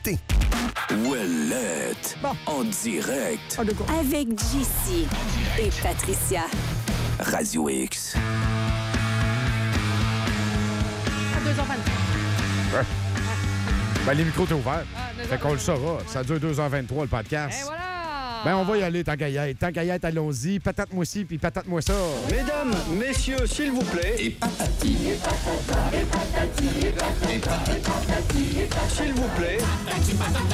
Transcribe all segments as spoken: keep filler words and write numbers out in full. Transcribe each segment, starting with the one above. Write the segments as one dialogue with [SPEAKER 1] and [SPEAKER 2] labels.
[SPEAKER 1] Ouellette, bon. En direct.
[SPEAKER 2] Avec J C et Patricia.
[SPEAKER 1] Radio X.
[SPEAKER 3] À deux heures vingt-trois.
[SPEAKER 4] Ouais. Ben, les micros sont ouverts.
[SPEAKER 3] Ah,
[SPEAKER 4] fait qu'on le saura. Ça dure deux heures vingt-trois, le podcast.
[SPEAKER 3] Et voilà!
[SPEAKER 4] Ben, on va y aller, tant qu'à y être. Tant qu'à y être, allons-y. Patate-moi ci, puis patate-moi ça.
[SPEAKER 5] Mesdames, messieurs, s'il vous plaît.
[SPEAKER 1] Et patati. Et patata. Et patati. Et patata. Et patati. Et patata.
[SPEAKER 5] S'il vous plaît.
[SPEAKER 1] Patati patata.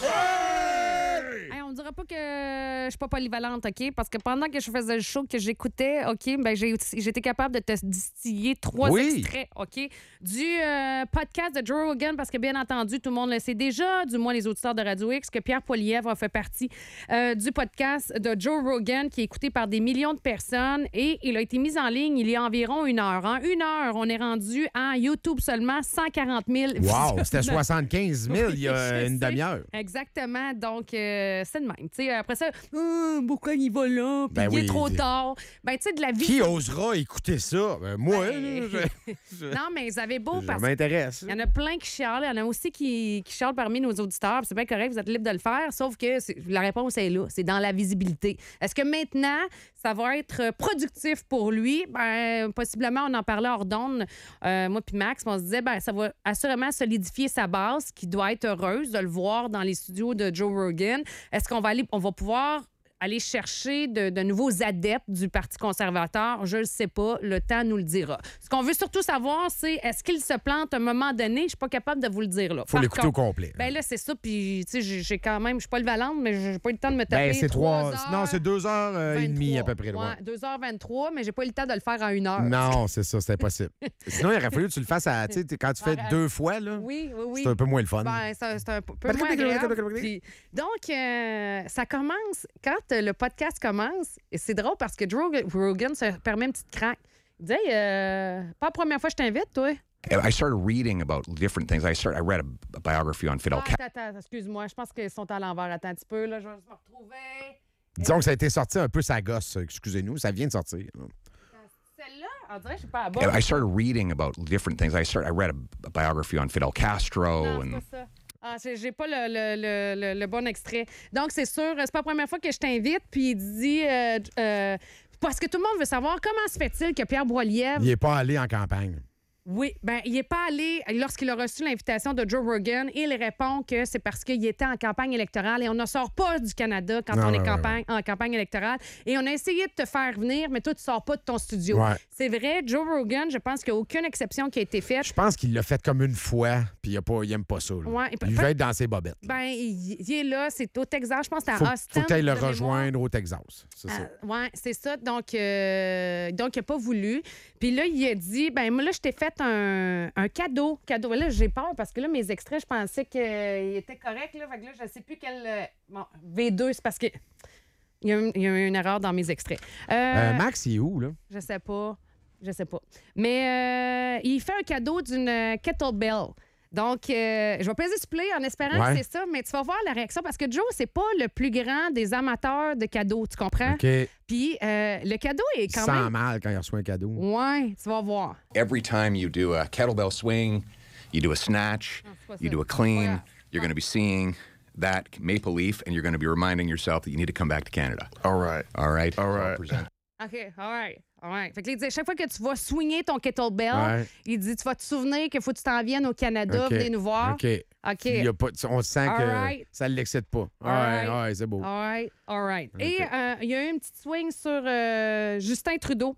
[SPEAKER 3] Hey, on dira pas que je suis pas polyvalente, OK? Parce que pendant que je faisais le show, que j'écoutais, OK, ben j'ai j'étais capable de te distiller trois
[SPEAKER 4] Oui.
[SPEAKER 3] extraits, OK? Du euh, podcast de Joe Rogan, parce que bien entendu, tout le monde le sait déjà, du moins les auditeurs de Radio X, que Pierre Poilievre a fait partie euh, du podcast de Joe Rogan, qui est écouté par des millions de personnes, et il a été mis en ligne il y a environ une heure. En une heure, on est rendu à YouTube seulement cent quarante mille
[SPEAKER 4] Wow,
[SPEAKER 3] visionnements.
[SPEAKER 4] c'était soixante-quinze mille il y a
[SPEAKER 3] Je
[SPEAKER 4] une
[SPEAKER 3] sais.
[SPEAKER 4] demi-heure.
[SPEAKER 3] Exactement. Donc, euh, c'est de même. Tu sais, après ça, Ah, pourquoi il va là? Puis
[SPEAKER 4] Ben
[SPEAKER 3] il est
[SPEAKER 4] oui.
[SPEAKER 3] trop tard. Ben, tu sais, de la vie.
[SPEAKER 4] Qui osera écouter ça? Ben, moi,
[SPEAKER 3] Ben,
[SPEAKER 4] là, je, je-
[SPEAKER 3] Non, mais vous avez beau
[SPEAKER 4] je
[SPEAKER 3] parce qu'il
[SPEAKER 4] m'intéresse.
[SPEAKER 3] y en a plein qui chialent. Il y en a aussi qui, qui chialent parmi nos auditeurs. Puis c'est bien correct, vous êtes libre de le faire. Sauf que c'est- la réponse est là. C'est dans la visibilité. Est-ce que maintenant, ça va être productif pour lui? Ben, possiblement, on en parlait hors d'onde, euh, moi puis Max. On se disait, ben, ça va assurément solidifier sa base, qui doit être heureuse de le voir dans les studios de Joe Rogan. Est-ce qu'on va aller, on va pouvoir aller chercher de, de nouveaux adeptes du Parti conservateur? Je ne le sais pas. Le temps nous le dira. Ce qu'on veut surtout savoir, c'est est-ce qu'il se plante à un moment donné? Je ne suis pas capable de vous le dire là.
[SPEAKER 4] Faut
[SPEAKER 3] Par
[SPEAKER 4] l'écouter au
[SPEAKER 3] contre,
[SPEAKER 4] complet.
[SPEAKER 3] Ben là, c'est ça. Puis, tu sais, j'ai j'ai quand même, je suis pas le valente, mais j'ai pas eu le temps de me taper.
[SPEAKER 4] Ben, c'est trois.
[SPEAKER 3] heures
[SPEAKER 4] Non, c'est deux heures euh, et demie à peu près.
[SPEAKER 3] Ouais,
[SPEAKER 4] Ouais.
[SPEAKER 3] deux heures vingt-trois, mais j'ai pas eu le temps de le faire en une heure.
[SPEAKER 4] Non, c'est ça, c'est impossible. Sinon, il aurait fallu que tu le fasses à. Tu sais, quand tu fais
[SPEAKER 3] Ouais,
[SPEAKER 4] deux fois, là,
[SPEAKER 3] Oui, oui, oui.
[SPEAKER 4] c'est un peu moins le fun.
[SPEAKER 3] Ben, c'est c'est un peu peu moins agréable. Puis, donc, euh, ça commence, quand euh, le podcast commence, et c'est drôle parce que Joe Rogan se permet une petite craque. Il dit, hey, euh, pas la première fois que je t'invite, toi.
[SPEAKER 6] I started reading about different things. I started, I read a, a biography on Fidel
[SPEAKER 3] Ah,
[SPEAKER 6] Castro.
[SPEAKER 3] attends, attends, excuse-moi, je pense qu'ils sont à l'envers. Attends un petit peu, là, je vais juste me retrouver.
[SPEAKER 4] Disons que ça a été sorti un peu sa gosse, excusez-nous, ça vient de sortir.
[SPEAKER 3] Celle-là, on dirait que je suis pas à bas.
[SPEAKER 6] I started reading about different things. I started, I read a, a biography on Fidel Castro.
[SPEAKER 3] Non, c'est
[SPEAKER 6] and
[SPEAKER 3] pas ça. Ah, j'ai j'ai pas le, le, le, le, le bon extrait. Donc, c'est sûr, c'est pas la première fois que je t'invite, puis il dit... euh, euh, parce que tout le monde veut savoir comment se fait-il que Pierre Poilievre...
[SPEAKER 4] Il n'est pas allé en campagne.
[SPEAKER 3] Oui, bien, il n'est pas allé, lorsqu'il a reçu l'invitation de Joe Rogan, il répond que c'est parce qu'il était en campagne électorale et on ne sort pas du Canada quand
[SPEAKER 4] Non,
[SPEAKER 3] on
[SPEAKER 4] ouais,
[SPEAKER 3] est
[SPEAKER 4] ouais,
[SPEAKER 3] campagne, en campagne électorale. Et on a essayé de te faire venir, mais toi, tu ne sors pas de ton studio.
[SPEAKER 4] Ouais.
[SPEAKER 3] C'est vrai, Joe Rogan, je pense qu'il n'y a aucune exception qui a été faite.
[SPEAKER 4] Je pense qu'il l'a fait comme une fois, puis il n'aime pas ça. Là.
[SPEAKER 3] Ouais, et peut-
[SPEAKER 4] il veut être dans ses bobettes.
[SPEAKER 3] Ben, il, il est là, c'est au Texas, je pense que c'est
[SPEAKER 4] Faut,
[SPEAKER 3] à Austin.
[SPEAKER 4] faut que tu ailles le
[SPEAKER 3] de mémoire.
[SPEAKER 4] rejoindre au Texas. C'est ça.
[SPEAKER 3] Ah, ouais, c'est ça. Donc, euh, donc il n'a pas voulu. Puis là, il a dit, ben moi, là, je t'ai fait un, un cadeau. cadeau. Là, j'ai peur parce que là, mes extraits, je pensais qu'ils étaient corrects. Là. Fait que là, je ne sais plus quel... euh, Bon, V deux, c'est parce que il y, a, il y a eu une erreur dans mes extraits. Euh,
[SPEAKER 4] Euh, Max, il est où, là?
[SPEAKER 3] Je sais pas. Je sais pas. Mais euh, il fait un cadeau d'une euh, kettlebell. Donc, euh, je vais peser ce play en espérant
[SPEAKER 4] Ouais.
[SPEAKER 3] que c'est ça, mais tu vas voir la réaction parce que Joe, c'est pas le plus grand des amateurs de cadeaux, tu comprends?
[SPEAKER 4] OK. Il
[SPEAKER 3] Puis euh, le cadeau est
[SPEAKER 4] se
[SPEAKER 3] quand
[SPEAKER 4] sent
[SPEAKER 3] même...
[SPEAKER 4] mal quand il reçoit un cadeau.
[SPEAKER 3] Ouais, tu vas voir.
[SPEAKER 6] every time you do a kettlebell swing, you do a snatch,
[SPEAKER 3] c'est pas
[SPEAKER 6] you
[SPEAKER 3] ça.
[SPEAKER 6] do a clean,
[SPEAKER 3] Voilà.
[SPEAKER 6] you're going to be seeing that maple leaf, and you're going to be reminding yourself that you need to come back to Canada.
[SPEAKER 5] All right.
[SPEAKER 6] All right?
[SPEAKER 5] All
[SPEAKER 6] So I'll
[SPEAKER 5] right.
[SPEAKER 6] present-
[SPEAKER 3] OK, all right, all right. Fait que là, il dit, chaque fois que tu vas swinger ton kettlebell,
[SPEAKER 4] Ouais.
[SPEAKER 3] il dit, tu vas te souvenir qu'il faut que tu t'en viennes au Canada,
[SPEAKER 4] OK.
[SPEAKER 3] venez nous voir.
[SPEAKER 4] OK.
[SPEAKER 3] OK.
[SPEAKER 4] Il y a pas, on sent
[SPEAKER 3] All
[SPEAKER 4] que
[SPEAKER 3] right.
[SPEAKER 4] ça ne l'excite pas.
[SPEAKER 3] All
[SPEAKER 4] Ouais,
[SPEAKER 3] right.
[SPEAKER 4] ouais, c'est beau.
[SPEAKER 3] All right, all right.
[SPEAKER 4] OK.
[SPEAKER 3] Et euh, il y a eu une petite swing sur euh, Justin Trudeau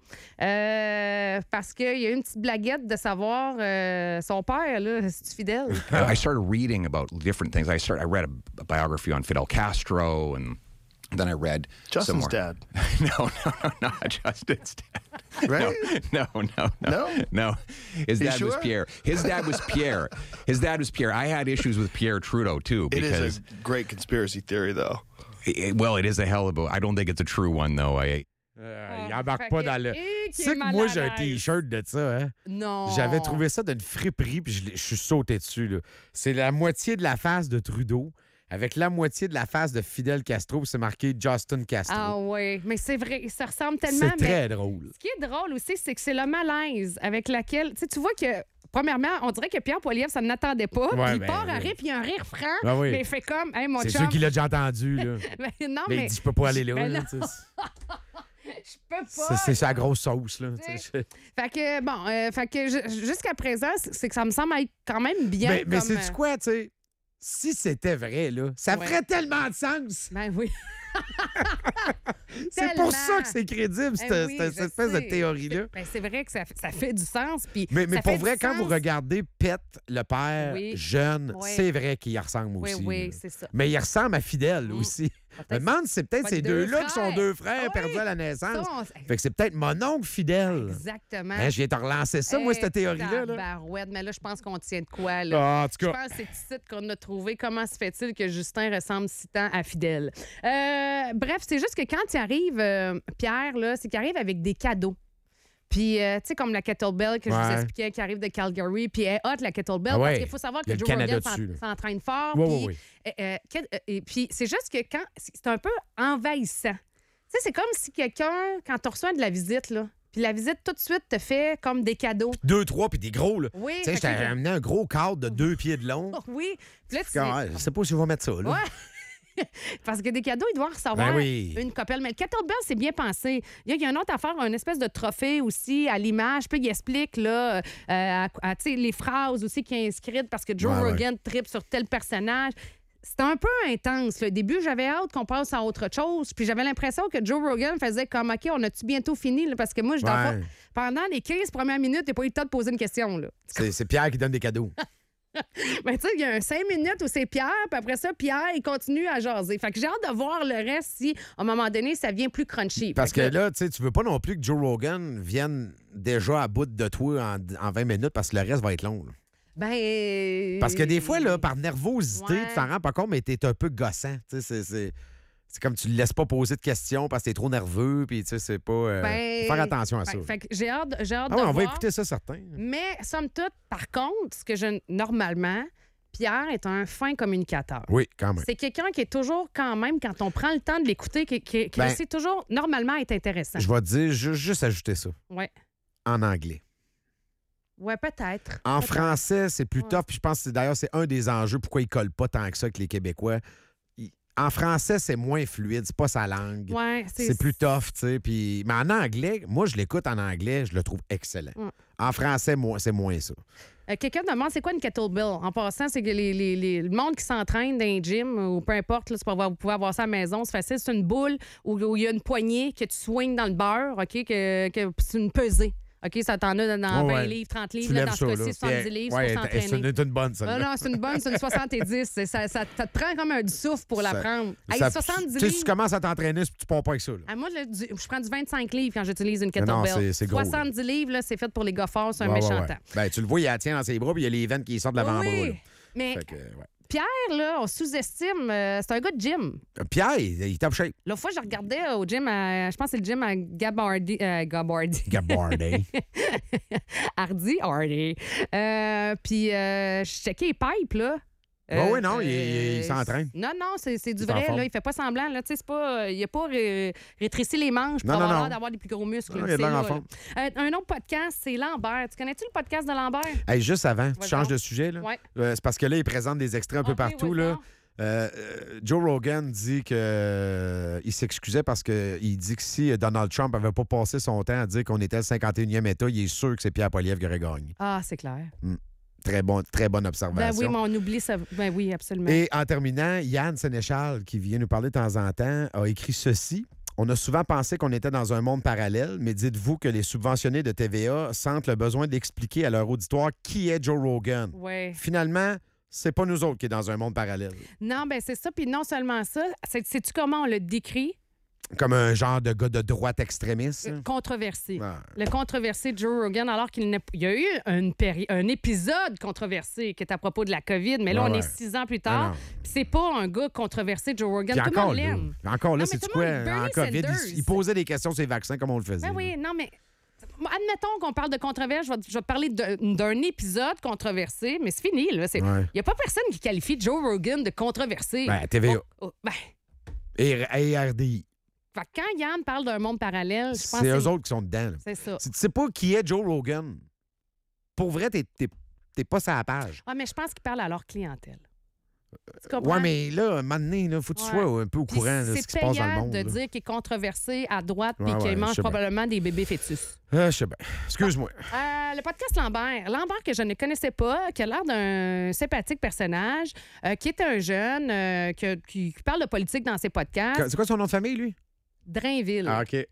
[SPEAKER 3] euh, parce qu'il y a eu une petite blaguette de savoir euh, son père, là, c'est fidèle.
[SPEAKER 6] I started reading about different things. I started, I read a, a biography on Fidel Castro, and then I read some
[SPEAKER 5] Justin's
[SPEAKER 6] more.
[SPEAKER 5] dad.
[SPEAKER 6] no, no, no, not Justin's dad.
[SPEAKER 5] Right?
[SPEAKER 6] No, no, no, no,
[SPEAKER 5] No?
[SPEAKER 6] no. His
[SPEAKER 5] You
[SPEAKER 6] dad was
[SPEAKER 5] sure?
[SPEAKER 6] Pierre. His dad was Pierre. His dad was Pierre. I had issues with Pierre Trudeau too
[SPEAKER 5] It
[SPEAKER 6] because,
[SPEAKER 5] is a great conspiracy theory, though.
[SPEAKER 6] it- well, it is a hell of a. I don't think it's a true one though. I.
[SPEAKER 4] Euh, il
[SPEAKER 3] Ah,
[SPEAKER 4] embarque
[SPEAKER 3] fait
[SPEAKER 4] pas
[SPEAKER 3] que-
[SPEAKER 4] dans le.
[SPEAKER 3] et
[SPEAKER 4] Tu
[SPEAKER 3] qui
[SPEAKER 4] sais
[SPEAKER 3] est
[SPEAKER 4] que
[SPEAKER 3] mal
[SPEAKER 4] moi,
[SPEAKER 3] à
[SPEAKER 4] j'ai un
[SPEAKER 3] l'aise.
[SPEAKER 4] T-shirt de ça, hein?
[SPEAKER 3] Non.
[SPEAKER 4] J'avais trouvé ça d'une friperie, puis je, l'ai- je suis sauté dessus. Là. C'est la moitié de la face de Trudeau avec la moitié de la face de Fidel Castro, puis c'est marqué Justin Castro.
[SPEAKER 3] Ah oui, mais c'est vrai, ça ressemble tellement.
[SPEAKER 4] c'est
[SPEAKER 3] mais
[SPEAKER 4] très drôle.
[SPEAKER 3] ce qui est drôle aussi, c'est que c'est le malaise avec laquelle. Tu sais, tu vois que premièrement, on dirait que Pierre Poilievre, ça n'attendait pas.
[SPEAKER 4] Ouais,
[SPEAKER 3] il
[SPEAKER 4] ben,
[SPEAKER 3] part à
[SPEAKER 4] oui.
[SPEAKER 3] rire, puis il y a un rire franc.
[SPEAKER 4] Ben oui.
[SPEAKER 3] Mais il fait comme, hey, mon
[SPEAKER 4] C'est
[SPEAKER 3] chum.
[SPEAKER 4] sûr qu'il l'a déjà entendu, là.
[SPEAKER 3] Ben, non,
[SPEAKER 4] Mais
[SPEAKER 3] mais.
[SPEAKER 4] il dit, je peux pas aller là.
[SPEAKER 3] Ben
[SPEAKER 4] là,
[SPEAKER 3] non.
[SPEAKER 4] tu sais.
[SPEAKER 3] Je peux pas.
[SPEAKER 4] C'est c'est sa grosse sauce, là.
[SPEAKER 3] Tu
[SPEAKER 4] tu
[SPEAKER 3] sais.
[SPEAKER 4] sais.
[SPEAKER 3] Fait que, bon, euh, fait que ju- jusqu'à présent, c'est c'est que ça me semble être quand même bien.
[SPEAKER 4] Mais, mais
[SPEAKER 3] comme,
[SPEAKER 4] c'est-tu
[SPEAKER 3] euh,
[SPEAKER 4] quoi, tu sais? Si c'était vrai, là, ça
[SPEAKER 3] Ouais.
[SPEAKER 4] ferait tellement de sens.
[SPEAKER 3] Ben oui.
[SPEAKER 4] C'est
[SPEAKER 3] Tellement.
[SPEAKER 4] pour ça que c'est crédible,
[SPEAKER 3] Eh
[SPEAKER 4] cette,
[SPEAKER 3] oui,
[SPEAKER 4] cette
[SPEAKER 3] je
[SPEAKER 4] espèce de
[SPEAKER 3] sais.
[SPEAKER 4] théorie-là.
[SPEAKER 3] Ben, c'est vrai que ça, fait- ça fait du sens. Puis
[SPEAKER 4] Mais, mais
[SPEAKER 3] ça
[SPEAKER 4] pour
[SPEAKER 3] fait du
[SPEAKER 4] vrai, quand vous
[SPEAKER 3] sens.
[SPEAKER 4] regardez Pet, le père,
[SPEAKER 3] Oui.
[SPEAKER 4] jeune,
[SPEAKER 3] Oui.
[SPEAKER 4] c'est vrai qu'il y ressemble
[SPEAKER 3] Oui,
[SPEAKER 4] aussi.
[SPEAKER 3] oui,
[SPEAKER 4] là.
[SPEAKER 3] c'est ça.
[SPEAKER 4] Mais il ressemble à Fidèle
[SPEAKER 3] Mm.
[SPEAKER 4] aussi. Je me
[SPEAKER 3] Peut-être
[SPEAKER 4] demande si c'est peut-être
[SPEAKER 3] pas
[SPEAKER 4] ces
[SPEAKER 3] deux
[SPEAKER 4] deux-là qui sont
[SPEAKER 3] frères.
[SPEAKER 4] deux frères
[SPEAKER 3] Oui.
[SPEAKER 4] perdus à la
[SPEAKER 3] Ça,
[SPEAKER 4] naissance.
[SPEAKER 3] on-
[SPEAKER 4] Fait que c'est peut-être mon oncle Fidèle.
[SPEAKER 3] Exactement.
[SPEAKER 4] Hein, je viens te relancer ça, moi,
[SPEAKER 3] Eh,
[SPEAKER 4] cette théorie-là. là.
[SPEAKER 3] tabarouette, mais là, je pense qu'on tient de quoi, là.
[SPEAKER 4] Ah, en tout
[SPEAKER 3] Je
[SPEAKER 4] cas,
[SPEAKER 3] pense que c'est ici qu'on a trouvé. Comment se fait-il que Justin ressemble si tant à Fidèle? Euh, bref, c'est juste que quand il arrive, euh, Pierre, là, c'est qu'il arrive avec des cadeaux. Puis, euh, tu sais, comme la kettlebell que je vous
[SPEAKER 4] Ouais.
[SPEAKER 3] expliquais, qui arrive de Calgary, puis elle est hot, la kettlebell,
[SPEAKER 4] Ah ouais.
[SPEAKER 3] parce qu'il faut savoir
[SPEAKER 4] Il y a
[SPEAKER 3] que
[SPEAKER 4] le
[SPEAKER 3] Joe
[SPEAKER 4] Canada
[SPEAKER 3] Rogan s'en-
[SPEAKER 4] dessus, là.
[SPEAKER 3] s'entraîne fort.
[SPEAKER 4] Oui,
[SPEAKER 3] puis,
[SPEAKER 4] oui, oui.
[SPEAKER 3] euh, euh, que- euh, et puis, c'est juste que quand... C'est un peu envahissant. Tu sais, c'est comme si quelqu'un, quand tu reçois de la visite, là, puis la visite, tout de suite, te fait comme des cadeaux.
[SPEAKER 4] Deux, trois, puis des gros, là.
[SPEAKER 3] Oui.
[SPEAKER 4] Tu sais, je
[SPEAKER 3] fait
[SPEAKER 4] t'ai
[SPEAKER 3] que-
[SPEAKER 4] amené un gros cadre de deux pieds de long.
[SPEAKER 3] Oh, oui. Puis là, tu
[SPEAKER 4] Ah, je sais pas si je vais mettre ça, là.
[SPEAKER 3] Ouais. Parce que des cadeaux, il doit en recevoir
[SPEAKER 4] Ben oui.
[SPEAKER 3] une copelle. Mais le kettlebell, c'est bien pensé. Il y a, il y a une autre affaire, une espèce de trophée aussi à l'image. Puis il explique là, euh, à- à, tu sais, les phrases aussi qui est inscrites parce que Joe
[SPEAKER 4] Ouais, ouais.
[SPEAKER 3] Rogan tripe sur tel personnage. C'était un peu intense. Le début, j'avais hâte qu'on passe à autre chose. Puis j'avais l'impression que Joe Rogan faisait comme OK, on a-tu bientôt fini? là? Parce que moi, je dans le
[SPEAKER 4] Ouais.
[SPEAKER 3] fond, pendant les quinze premières minutes, j'ai pas eu le temps de poser une question. Là.
[SPEAKER 4] C'est c'est Pierre qui donne des cadeaux.
[SPEAKER 3] Mais tu sais, il y a un cinq minutes où c'est Pierre, puis après ça, Pierre, il continue à jaser. Fait que j'ai hâte de voir le reste si, à un moment donné, ça devient plus crunchy.
[SPEAKER 4] Parce que
[SPEAKER 3] Fait
[SPEAKER 4] là, tu sais, tu veux pas non plus que Joe Rogan vienne déjà à bout de toi en, en vingt minutes parce que le reste va être long. là.
[SPEAKER 3] Ben.
[SPEAKER 4] Parce que des fois, là, par nervosité,
[SPEAKER 3] Ouais.
[SPEAKER 4] tu t'en rends pas compte, mais t'es un peu gossant. Tu sais, c'est- c'est. C'est comme tu le laisses pas poser de questions parce que t'es trop nerveux, puis tu sais, c'est pas. euh,
[SPEAKER 3] Ben,
[SPEAKER 4] faut faire attention à
[SPEAKER 3] ben,
[SPEAKER 4] ça.
[SPEAKER 3] fait que j'ai hâte, j'ai hâte
[SPEAKER 4] Ah
[SPEAKER 3] de
[SPEAKER 4] ouais, on va
[SPEAKER 3] voir.
[SPEAKER 4] écouter ça, certain.
[SPEAKER 3] Mais, somme toute, par contre, ce que je. Normalement, Pierre est un fin communicateur.
[SPEAKER 4] Oui, quand même.
[SPEAKER 3] C'est quelqu'un qui est toujours, quand même, quand on prend le temps de l'écouter, qui, qui, qui
[SPEAKER 4] Ben,
[SPEAKER 3] sait toujours, normalement, être intéressant.
[SPEAKER 4] Je vais te dire, ju- juste ajouter ça.
[SPEAKER 3] Ouais.
[SPEAKER 4] En anglais.
[SPEAKER 3] Ouais, peut-être.
[SPEAKER 4] En
[SPEAKER 3] Peut-être.
[SPEAKER 4] français, c'est plus
[SPEAKER 3] Ouais.
[SPEAKER 4] tough. Puis je pense que c'est- d'ailleurs, c'est un des enjeux pourquoi ils collent pas tant que ça que les Québécois. Ils- En français, c'est moins fluide, c'est pas sa langue.
[SPEAKER 3] Ouais,
[SPEAKER 4] C'est plus tough, tu sais. Puis... Mais en anglais, moi, je l'écoute en anglais, je le trouve excellent.
[SPEAKER 3] Ouais.
[SPEAKER 4] En français, moi, c'est moins ça.
[SPEAKER 3] Euh, Quelqu'un demande c'est quoi une kettlebell? En passant, c'est que les, les- les- le monde qui s'entraîne dans un gym ou peu importe, là, c'est pour avoir- vous pouvez avoir ça à la maison, c'est facile. C'est une boule où où il y a une poignée que tu swings dans le beurre, OK? Que, que c'est une pesée. OK? Ça t'en a dans
[SPEAKER 4] Ouais,
[SPEAKER 3] vingt
[SPEAKER 4] ouais.
[SPEAKER 3] livres, trente
[SPEAKER 4] Tu
[SPEAKER 3] livres. Là,
[SPEAKER 4] lèves
[SPEAKER 3] dans ce
[SPEAKER 4] ça, là.
[SPEAKER 3] cas-ci, soixante-dix
[SPEAKER 4] Puis,
[SPEAKER 3] livres
[SPEAKER 4] ouais,
[SPEAKER 3] pour
[SPEAKER 4] c'est
[SPEAKER 3] s'entraîner.
[SPEAKER 4] une, une bonne,
[SPEAKER 3] Ah
[SPEAKER 4] ça.
[SPEAKER 3] non, c'est une bonne, c'est une soixante-dix. C'est- Ça, ça, ça te prend comme un du souffle pour la
[SPEAKER 4] Ça-
[SPEAKER 3] prendre. Hey,
[SPEAKER 4] Ça-
[SPEAKER 3] soixante-dix
[SPEAKER 4] tu sais, si tu
[SPEAKER 3] livres.
[SPEAKER 4] commences à t'entraîner, tu pars pas avec ça. Là.
[SPEAKER 3] Ah, moi, le- du- je prends du vingt-cinq livres quand j'utilise une
[SPEAKER 4] Non, non,
[SPEAKER 3] kettlebell.
[SPEAKER 4] c'est- c'est gros, là.
[SPEAKER 3] soixante-dix livres, là, c'est fait pour les gars forts, c'est un
[SPEAKER 4] Ouais, ouais,
[SPEAKER 3] méchant
[SPEAKER 4] ouais.
[SPEAKER 3] temps.
[SPEAKER 4] Ben, tu le vois, il la tient dans ses bras, puis il y a les veines qui sortent de l'avant-bras.
[SPEAKER 3] Oui,
[SPEAKER 4] là.
[SPEAKER 3] mais
[SPEAKER 4] Fait que, ouais.
[SPEAKER 3] Pierre, là, on sous-estime. euh, c'est un gars de gym.
[SPEAKER 4] Pierre, il, il top shape.
[SPEAKER 3] L'autre fois, je regardais au gym, à- je pense que c'est le gym à Gabardi. euh, Gabardi.
[SPEAKER 4] Gabardé.
[SPEAKER 3] Hardy, Hardy. Euh, Puis, euh, je checkais les pipes, là.
[SPEAKER 4] Ouais, oui, non, il- il- il s'entraîne.
[SPEAKER 3] Non, non, c'est c'est du
[SPEAKER 4] Il est en
[SPEAKER 3] vrai.
[SPEAKER 4] forme.
[SPEAKER 3] Là, il fait pas semblant. Là, tu sais, c'est pas, il a pas ré- rétréci les manches pour
[SPEAKER 4] Non, non,
[SPEAKER 3] avoir
[SPEAKER 4] non.
[SPEAKER 3] l'air d'avoir des plus gros muscles.
[SPEAKER 4] Non,
[SPEAKER 3] là.
[SPEAKER 4] il a de
[SPEAKER 3] C'est
[SPEAKER 4] l'air en
[SPEAKER 3] là,
[SPEAKER 4] forme.
[SPEAKER 3] là. Euh, un autre podcast, c'est Lambert. Tu connais-tu le podcast de Lambert?
[SPEAKER 4] Hey, juste avant, tu
[SPEAKER 3] Vas-y
[SPEAKER 4] changes
[SPEAKER 3] donc.
[SPEAKER 4] de sujet. Là.
[SPEAKER 3] Ouais.
[SPEAKER 4] Euh, c'est parce que là, il présente des extraits un peu
[SPEAKER 3] Ok,
[SPEAKER 4] partout.
[SPEAKER 3] vas-y
[SPEAKER 4] Là.
[SPEAKER 3] donc.
[SPEAKER 4] Euh, euh, Joe Rogan dit que euh, il s'excusait parce qu'il dit que si Donald Trump avait pas passé son temps à dire qu'on était le cinquante et unième État, il est sûr que c'est Pierre Poilievre qui aurait gagné.
[SPEAKER 3] Ah, c'est clair.
[SPEAKER 4] Très, bon, très bonne
[SPEAKER 3] Ben
[SPEAKER 4] observation.
[SPEAKER 3] oui, mais on oublie ça. Ben oui, absolument.
[SPEAKER 4] Et en terminant, Yann Sénéchal, qui vient nous parler de temps en temps, a écrit ceci. On a souvent pensé qu'on était dans un monde parallèle, mais dites-vous que les subventionnés de T V A sentent le besoin d'expliquer à leur auditoire qui est Joe Rogan.
[SPEAKER 3] Ouais.
[SPEAKER 4] Finalement, c'est pas nous autres qui est dans un monde parallèle.
[SPEAKER 3] Non, ben c'est ça. Puis non seulement ça, c'est- sais-tu comment on le décrit?
[SPEAKER 4] Comme un genre de gars de droite extrémiste.
[SPEAKER 3] Euh, Controversé.
[SPEAKER 4] Ah.
[SPEAKER 3] Le controversé de Joe Rogan, alors qu'il n'a- il y a eu une péri- un épisode controversé qui est à propos de la COVID, mais là,
[SPEAKER 4] Ouais,
[SPEAKER 3] on
[SPEAKER 4] ouais.
[SPEAKER 3] est six ans plus
[SPEAKER 4] Ah
[SPEAKER 3] tard.
[SPEAKER 4] non.
[SPEAKER 3] Puis c'est pas un gars controversé, Joe Rogan.
[SPEAKER 4] Puis
[SPEAKER 3] Tout le
[SPEAKER 4] encore
[SPEAKER 3] monde
[SPEAKER 4] là,
[SPEAKER 3] l'aime.
[SPEAKER 4] encore là,
[SPEAKER 3] Non, mais
[SPEAKER 4] c'est
[SPEAKER 3] tout le
[SPEAKER 4] quoi?
[SPEAKER 3] monde- Bernie
[SPEAKER 4] En COVID,
[SPEAKER 3] Sanders.
[SPEAKER 4] il, il posait des questions sur les vaccins comme on le faisait.
[SPEAKER 3] Ben
[SPEAKER 4] là.
[SPEAKER 3] oui, non, mais. Admettons qu'on parle de controverse, je vais, je vais te parler d'un d'un épisode controversé, mais c'est fini. Il
[SPEAKER 4] Ouais.
[SPEAKER 3] n'y a pas personne qui qualifie Joe Rogan de controversé.
[SPEAKER 4] Ben, T V A.
[SPEAKER 3] Oh, oh, ben,
[SPEAKER 4] Et, et R D I.
[SPEAKER 3] fait que quand Yann parle d'un monde parallèle, je pense
[SPEAKER 4] C'est
[SPEAKER 3] que
[SPEAKER 4] eux autres qui sont dedans. là.
[SPEAKER 3] c'est ça.
[SPEAKER 4] Si tu sais pas qui est Joe Rogan, pour vrai, t'es, t'es- t'es pas sur la page.
[SPEAKER 3] Ouais, mais je pense qu'ils parlent à leur clientèle. Tu comprends?
[SPEAKER 4] Ouais, mais là, à un moment donné, il faut que tu
[SPEAKER 3] Ouais.
[SPEAKER 4] sois un peu au
[SPEAKER 3] Puis
[SPEAKER 4] courant de ce qui se passe dans le
[SPEAKER 3] c'est
[SPEAKER 4] monde.
[SPEAKER 3] payant de
[SPEAKER 4] là.
[SPEAKER 3] dire qu'il est controversé à droite puis
[SPEAKER 4] Ouais,
[SPEAKER 3] qu'il
[SPEAKER 4] ouais, je
[SPEAKER 3] mange
[SPEAKER 4] sais bien.
[SPEAKER 3] probablement des bébés fœtus.
[SPEAKER 4] Ah, je sais bien. Excuse-moi.
[SPEAKER 3] Euh, le podcast Lambert. Lambert que je ne connaissais pas, qui a l'air d'un sympathique personnage, euh, qui est un jeune, euh, que- qui, qui parle de politique dans ses podcasts.
[SPEAKER 4] C'est quoi son nom de famille, lui?
[SPEAKER 3] Drainville.
[SPEAKER 4] Ah, OK.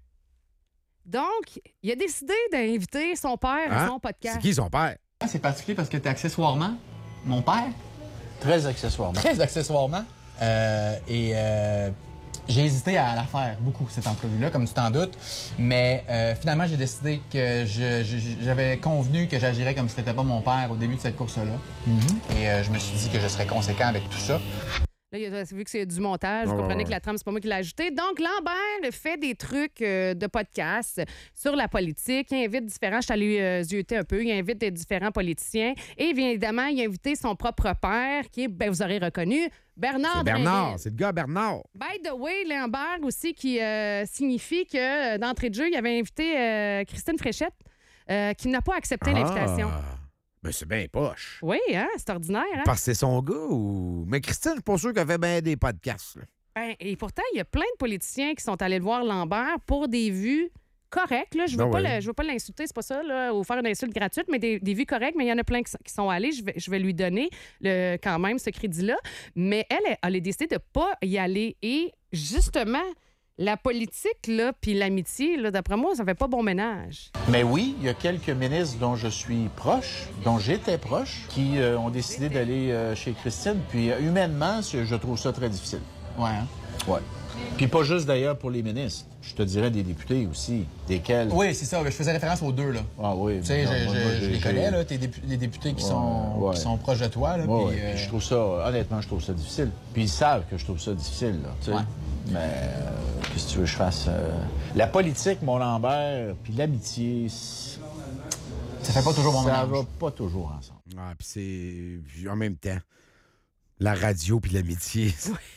[SPEAKER 3] Donc, il a décidé d'inviter son père à
[SPEAKER 4] Hein?
[SPEAKER 3] son podcast.
[SPEAKER 4] C'est qui son père?
[SPEAKER 7] C'est particulier parce que t'es accessoirement mon père.
[SPEAKER 1] Très accessoirement.
[SPEAKER 7] Très accessoirement. Euh, et euh, j'ai hésité à la faire beaucoup, cette entrevue-là, comme tu t'en doutes. Mais euh, finalement, j'ai décidé que je- je- j'avais convenu que j'agirais comme si c'était pas mon père au début de cette course-là. Et euh, je me suis dit que je serais conséquent avec tout ça.
[SPEAKER 3] Là, il a- vu que c'est du montage, vous
[SPEAKER 4] Ouais,
[SPEAKER 3] comprenez
[SPEAKER 4] ouais,
[SPEAKER 3] que la trame, c'est pas moi qui l'ai ajouté. Donc, Lambert fait des trucs euh, de podcast sur la politique. Il invite différents, je suis allée euh, zioter un peu, il invite des différents politiciens. Et bien évidemment, il a invité son propre père, qui est, ben, vous aurez reconnu, Bernard
[SPEAKER 4] C'est Bernard.
[SPEAKER 3] Drinville.
[SPEAKER 4] C'est le gars Bernard.
[SPEAKER 3] By the way, Lambert aussi, qui euh, signifie que euh, d'entrée de jeu, il avait invité euh, Christine Fréchette, euh, qui n'a pas accepté l'invitation.
[SPEAKER 4] Ah, ben c'est bien poche.
[SPEAKER 3] Oui, hein, c'est ordinaire. Hein?
[SPEAKER 4] Parce que c'est son gars ou. Mais Christine, je suis pas sûr qu'elle fait bien des podcasts. là.
[SPEAKER 3] Ben, et pourtant, il y a plein de politiciens qui sont allés le voir Lambert pour des vues correctes. Là. Je ne veux,
[SPEAKER 4] Ben
[SPEAKER 3] pas
[SPEAKER 4] ouais.
[SPEAKER 3] le- je veux pas l'insulter, c'est pas ça, là, ou faire une insulte gratuite, mais des, des vues correctes. Mais il y en a plein qui, sont- qui sont allés. Je vais, je vais lui donner le, quand même ce crédit-là. Mais elle, elle, elle a décidé de ne pas y aller. Et justement, la politique, là, puis l'amitié, là, d'après moi, ça fait pas bon ménage.
[SPEAKER 1] Mais oui, il y a quelques ministres dont je suis proche, dont j'étais proche, qui euh, ont décidé d'aller euh, chez Christine. Puis euh, humainement, c'est- je trouve ça très difficile.
[SPEAKER 7] Ouais, hein?
[SPEAKER 1] Ouais. Puis pas juste d'ailleurs pour les ministres. Je te dirais des députés aussi, desquels...
[SPEAKER 7] Oui, c'est ça. Je faisais référence aux deux, là.
[SPEAKER 1] Ah oui.
[SPEAKER 7] Tu sais,
[SPEAKER 1] non,
[SPEAKER 7] je,
[SPEAKER 1] moi,
[SPEAKER 7] je-
[SPEAKER 1] moi,
[SPEAKER 7] je
[SPEAKER 1] j'ai-
[SPEAKER 7] les
[SPEAKER 1] j'ai-
[SPEAKER 7] connais, là, tes dépu- les députés qui,
[SPEAKER 1] Ouais,
[SPEAKER 7] sont,
[SPEAKER 1] ouais.
[SPEAKER 7] qui sont proches de toi. Là,
[SPEAKER 1] Ouais,
[SPEAKER 7] puis,
[SPEAKER 1] ouais.
[SPEAKER 7] euh,
[SPEAKER 1] Puis je trouve ça, honnêtement, je trouve ça difficile. Puis ils savent que je trouve ça difficile, là, tu sais.
[SPEAKER 7] Ouais.
[SPEAKER 1] Mais euh, qu'est-ce que tu veux que je fasse? euh, La politique, mon Lambert, puis l'amitié, c-
[SPEAKER 7] ça fait pas toujours bon
[SPEAKER 1] ça
[SPEAKER 7] ménage.
[SPEAKER 1] va pas toujours ensemble.
[SPEAKER 4] Ah, puis c'est. puis en même temps, la radio puis l'amitié.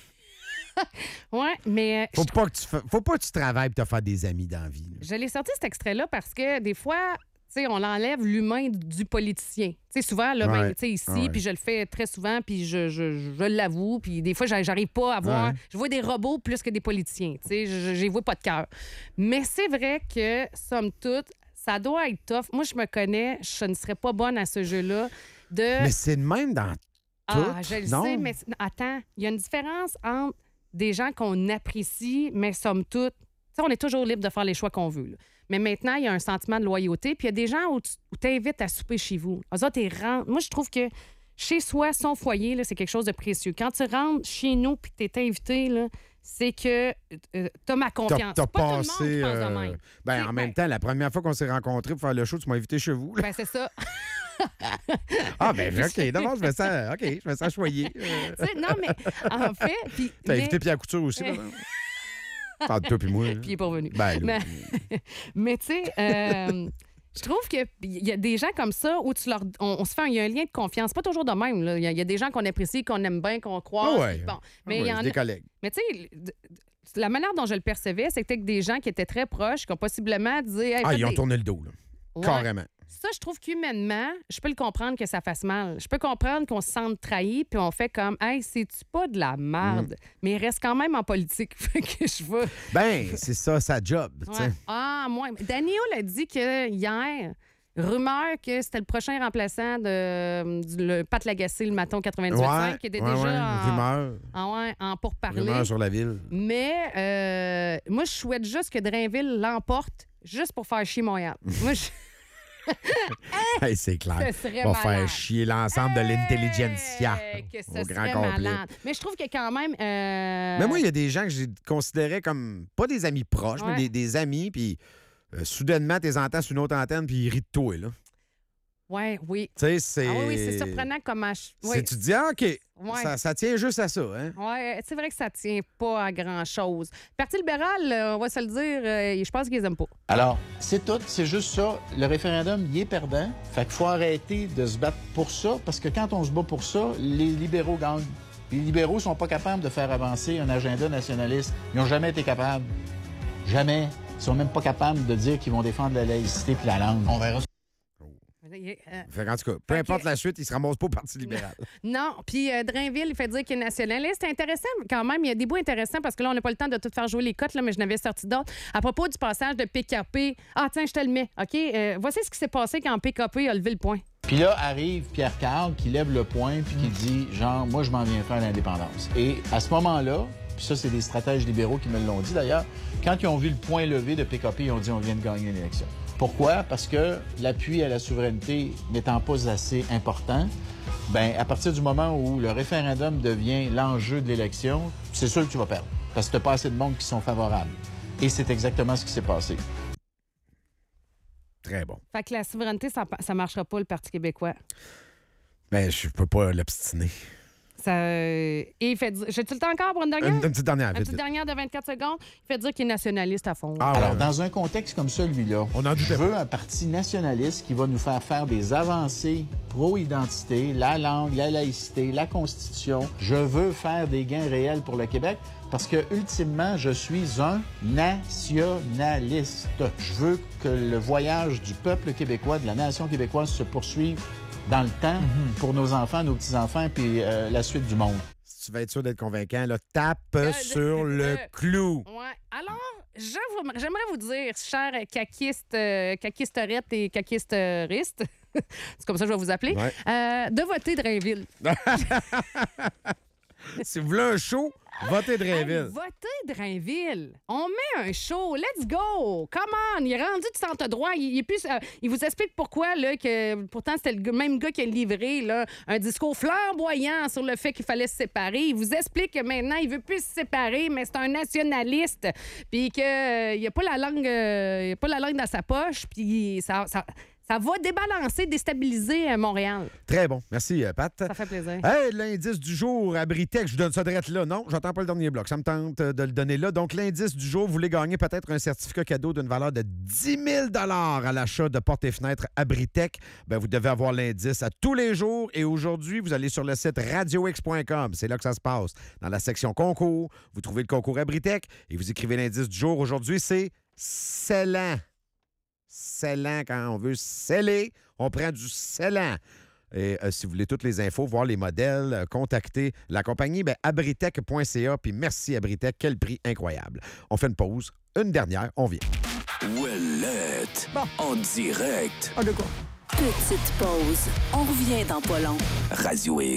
[SPEAKER 3] Oui, mais euh,
[SPEAKER 4] Faut
[SPEAKER 3] je,
[SPEAKER 4] pas que tu fa- faut pas que tu travailles pour te faire des amis dans la vie. là.
[SPEAKER 3] je l'ai sorti cet extrait-là parce que des fois, tu sais, on enlève l'humain du politicien. Tu sais, souvent, là, ben,
[SPEAKER 4] Ouais.
[SPEAKER 3] tu sais, ici,
[SPEAKER 4] Ouais.
[SPEAKER 3] puis je le fais très souvent, puis je, je, je l'avoue, puis des fois, j'a- j'arrive pas à voir...
[SPEAKER 4] Ouais.
[SPEAKER 3] Je vois des robots plus que des politiciens, tu sais, je je- j'y vois pas de cœur. Mais c'est vrai que, somme toute, ça doit être tough. Moi, je me connais, je ne serais pas bonne à ce jeu-là de...
[SPEAKER 4] Mais c'est de même dans
[SPEAKER 3] Ah,
[SPEAKER 4] tout.
[SPEAKER 3] je le
[SPEAKER 4] non?
[SPEAKER 3] sais, mais c'est- attends, il y a une différence entre des gens qu'on apprécie, mais somme toute, tu sais, on est toujours libre de faire les choix qu'on veut. là. Mais maintenant, il y a un sentiment de loyauté, puis il y a des gens où tu invites à souper chez vous. Eux autres, ils rentrent. Moi, je trouve que chez soi, son foyer, là, c'est quelque chose de précieux. Quand tu rentres chez nous puis que tu es invité, là, c'est que euh, tu as ma
[SPEAKER 4] T'as
[SPEAKER 3] confiance.
[SPEAKER 4] t'as
[SPEAKER 3] C'est pas tout le monde
[SPEAKER 4] passé.
[SPEAKER 3] qui pense de
[SPEAKER 4] euh,
[SPEAKER 3] même.
[SPEAKER 4] ben,
[SPEAKER 3] Tu
[SPEAKER 4] en
[SPEAKER 3] sais,
[SPEAKER 4] même
[SPEAKER 3] ben-
[SPEAKER 4] temps, la première fois qu'on s'est rencontrés pour faire le show, tu m'as invité chez vous. là.
[SPEAKER 3] Ben, c'est ça.
[SPEAKER 4] Ah, ben, OK. D'abord, je fais ça. OK, je fais ça choyer. Euh,
[SPEAKER 3] Tu sais, non, mais en fait. puis-
[SPEAKER 4] T'as
[SPEAKER 3] mais-
[SPEAKER 4] invité Pierre Couture aussi, là? Parle de toi puis moi. là.
[SPEAKER 3] Puis il est pas venu.
[SPEAKER 4] Ben, là,
[SPEAKER 3] Mais, mais tu sais, euh, je trouve qu'il y a des gens comme ça où tu leur, on, on se fait un, il y a un lien de confiance. Pas toujours de même. là. Il y, a- il y a des gens qu'on apprécie, qu'on aime bien, qu'on croise.
[SPEAKER 4] Ah ouais.
[SPEAKER 3] Bon, mais
[SPEAKER 4] Ah
[SPEAKER 3] il
[SPEAKER 4] ouais,
[SPEAKER 3] y en
[SPEAKER 4] c'est
[SPEAKER 3] a-
[SPEAKER 4] des collègues.
[SPEAKER 3] mais tu sais, d- d- la manière dont je le percevais, c'était que des gens qui étaient très proches, qui ont possiblement dit. Hey,
[SPEAKER 4] Ah,
[SPEAKER 3] faites
[SPEAKER 4] ils ont
[SPEAKER 3] des-
[SPEAKER 4] tourné le dos, là.
[SPEAKER 3] Ouais.
[SPEAKER 4] Carrément.
[SPEAKER 3] Ça, je trouve qu'humainement, je peux le comprendre que ça fasse mal. Je peux comprendre qu'on se sente trahi, puis on fait comme, hey, c'est-tu pas de la merde?
[SPEAKER 4] Mm.
[SPEAKER 3] Mais il reste quand même en politique. Fait que je veux.
[SPEAKER 4] Ben, c'est ça, sa job, tu sais.
[SPEAKER 3] Ouais. Ah, moi. Daniel a dit que hier, rumeur que c'était le prochain remplaçant de du, le Pat Lagacé, le maton quatre-vingt-dix-huit
[SPEAKER 4] Ouais,
[SPEAKER 3] qui était
[SPEAKER 4] ouais,
[SPEAKER 3] déjà
[SPEAKER 4] ouais,
[SPEAKER 3] en,
[SPEAKER 4] rumeur.
[SPEAKER 3] en, ouais, en pourparler.
[SPEAKER 4] Rumeur sur la ville.
[SPEAKER 3] Mais euh, moi, je souhaite juste que Drainville l'emporte juste pour faire chier Montréal. moi, je...
[SPEAKER 4] Hey, c'est clair.
[SPEAKER 3] Ce serait
[SPEAKER 4] On va
[SPEAKER 3] malade.
[SPEAKER 4] faire chier l'ensemble de l'intelligentsia
[SPEAKER 3] Hey, que ce
[SPEAKER 4] au grand
[SPEAKER 3] serait
[SPEAKER 4] complet.
[SPEAKER 3] malade. Mais je trouve que quand même... euh,
[SPEAKER 4] Mais moi, il y a des gens que je considérais comme, pas des amis proches,
[SPEAKER 3] Ouais.
[SPEAKER 4] mais des, des amis, puis euh, soudainement, tu les entends sur une autre antenne, puis ils rient de toi, là.
[SPEAKER 3] Ouais, oui.
[SPEAKER 4] Tu sais, c'est...
[SPEAKER 3] Ah oui, oui, c'est surprenant comment... Je...
[SPEAKER 4] C'est-
[SPEAKER 3] Oui.
[SPEAKER 4] Tu te dis, ah, OK,
[SPEAKER 3] Ouais.
[SPEAKER 4] ça, ça tient juste à ça, hein?
[SPEAKER 3] Oui, c'est vrai que ça tient pas à grand-chose. Le Parti libéral, euh, on va se le dire, euh, je pense qu'ils aiment pas.
[SPEAKER 1] Alors, c'est tout, c'est juste ça. Le référendum, il est perdant. Fait qu'il faut arrêter de se battre pour ça, parce que quand on se bat pour ça, les libéraux gagnent. Les libéraux sont pas capables de faire avancer un agenda nationaliste. Ils n'ont jamais été capables. Jamais. Ils sont même pas capables de dire qu'ils vont défendre la laïcité puis la langue.
[SPEAKER 7] On verra.
[SPEAKER 3] Il Et, euh,
[SPEAKER 4] Fait qu'en tout cas, peu
[SPEAKER 3] Fait
[SPEAKER 4] importe
[SPEAKER 3] que-
[SPEAKER 4] la suite, il se ramasse pas au Parti libéral.
[SPEAKER 3] Non, puis euh, Drainville, il fait dire qu'il est nationaliste. C'est intéressant quand même. Il y a des bouts intéressants parce que là, on n'a pas le temps de tout faire jouer les cotes, là, mais je n'avais sorti d'autres. À propos du passage de P K P. Ah, tiens, je te le mets. OK? Euh, voici ce qui s'est passé quand P K P a levé le point.
[SPEAKER 1] Puis là arrive Pierre Carl qui lève le poing puis qui dit, genre, moi, je m'en viens faire l'indépendance. Et à ce moment-là, puis ça, c'est des stratèges libéraux qui me l'ont dit d'ailleurs, quand ils ont vu le point levé de P K P, ils ont dit, on vient de gagner une élection. Pourquoi? Parce que l'appui à la souveraineté n'étant pas assez important, ben à partir du moment où le référendum devient l'enjeu de l'élection, c'est sûr que tu vas perdre. Parce que tu n'as pas assez de monde qui sont favorables. Et c'est exactement ce qui s'est passé.
[SPEAKER 4] Très bon.
[SPEAKER 3] Fait que la souveraineté, ça ne marchera pas, le Parti québécois.
[SPEAKER 4] Mais je peux pas l'obstiner.
[SPEAKER 3] Ça, euh, et il fait dire... J'ai-tu le temps encore pour une dernière?
[SPEAKER 4] Une, une petite dernière,
[SPEAKER 3] Une
[SPEAKER 4] vite,
[SPEAKER 3] petite
[SPEAKER 4] vite.
[SPEAKER 3] dernière de vingt-quatre secondes. Il fait dire qu'il est nationaliste à fond.
[SPEAKER 4] Ah,
[SPEAKER 1] Alors,
[SPEAKER 4] ouais.
[SPEAKER 1] dans un contexte comme celui-là,
[SPEAKER 4] On en doutait
[SPEAKER 1] je veux un parti nationaliste qui va nous faire faire des avancées pro-identité, la langue, la laïcité, la Constitution. Je veux faire des gains réels pour le Québec parce que, ultimement, je suis un nationaliste. Je veux que le voyage du peuple québécois, de la nation québécoise se poursuive dans le temps pour nos enfants, nos petits-enfants, puis euh, la suite du monde.
[SPEAKER 4] Si tu veux être sûr d'être convaincant, là, tape
[SPEAKER 3] Euh,
[SPEAKER 4] sur le
[SPEAKER 3] euh,
[SPEAKER 4] clou.
[SPEAKER 3] Ouais. Alors, je vous- j'aimerais vous dire, chers caquistes, euh, caquisterettes et caquisteristes, c'est comme ça que je vais vous appeler,
[SPEAKER 4] Ouais.
[SPEAKER 3] euh, de voter Drainville.
[SPEAKER 4] Si vous voulez un show, votez Drainville.
[SPEAKER 3] Hey, votez Drainville. On met un show. Let's go. Come on. Il est rendu du centre droit. Il, il est plus, euh, il vous explique pourquoi, là, que pourtant, c'était le gars- même gars qui a livré là, un discours flamboyant sur le fait qu'il fallait se séparer. Il vous explique que maintenant, il veut plus se séparer, mais c'est un nationaliste. Puis qu'il n'y a pas la langue euh, il a pas la langue dans sa poche. Puis ça, ça, ça va débalancer, déstabiliser euh, Montréal.
[SPEAKER 4] Très bon. Merci, euh, Pat.
[SPEAKER 3] Ça fait plaisir.
[SPEAKER 4] Hey, l'indice du jour à Britec, je vous donne ça direct là. Non, j'entends pas le dernier bloc. Ça me tente euh, de le donner là. Donc, l'indice du jour, vous voulez gagner peut-être un certificat cadeau d'une valeur de dix mille à l'achat de portes et fenêtres à Britec. Ben, vous devez avoir l'indice à tous les jours. Et aujourd'hui, vous allez sur le site radio x point com. C'est là que ça se passe. Dans la section concours, vous trouvez le concours à Britec et vous écrivez l'indice du jour. Aujourd'hui, c'est scellant. Scellant, quand on veut sceller, on prend du scellant. Et euh, si vous voulez toutes les infos, voir les modèles, euh, contacter la compagnie, ben, abritec point c a. Puis merci Abritec, quel prix incroyable. On fait une pause, une dernière, on vient.
[SPEAKER 8] Ouellette. En direct.
[SPEAKER 4] Ah, de quoi?
[SPEAKER 2] Petite pause. On revient dans pas long.
[SPEAKER 8] Radio X.